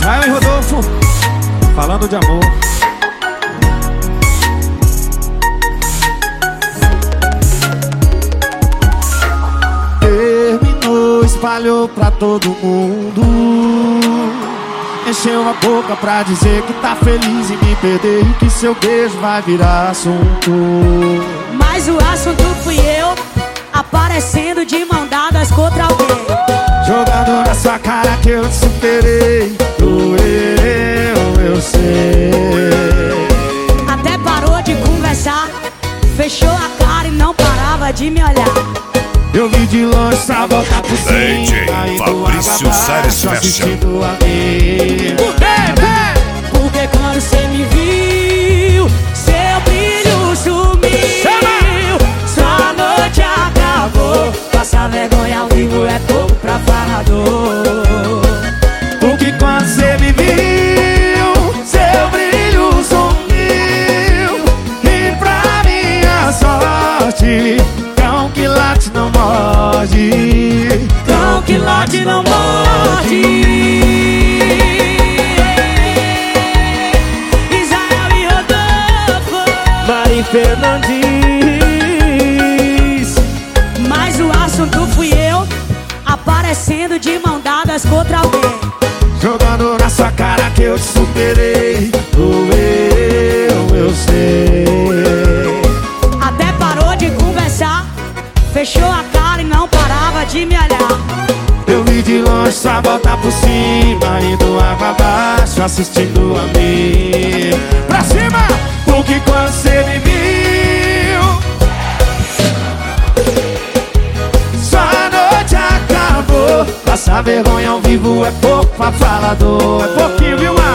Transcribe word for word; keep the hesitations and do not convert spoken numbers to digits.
Vai, Rodolfo, falando de amor. Terminou, espalhou pra todo mundo. Encheu a boca pra dizer que tá feliz em me perder e que seu beijo vai virar assunto. Mas o assunto fui eu, aparecendo de mão dadas contra alguém, jogando na sua cara que eu te superei. Doeu, eu sei. Até parou de conversar, fechou a cara e não parava de me olhar. Eu vi de longe só voltar por cima, D J Fabrício Salles assistindo a mim. Porque quando cê me viu, seu brilho sumiu. Sua noite acabou, passar vergonha ao vivo é pouco pra falador. Porque quando cê me viu, seu brilho sumiu. E pra minha sorte, cão que late não morde. Cão que late não morde. Israel e Rodolfo, Mari Fernandes. mas o assunto fui eu, aparecendo de mão dadas contra alguém, jogando na sua cara que eu te superei. Doeu, eu sei. até parou de conversar, fechou a cara e não parava de me olhar. Eu vi de longe só voltar por cima, indo água abaixo, assistindo a mim. Pra cima! Porque quando cê me viu, sua noite acabou. Passar vergonha ao vivo é pouco pra falador. É pouquinho, viu,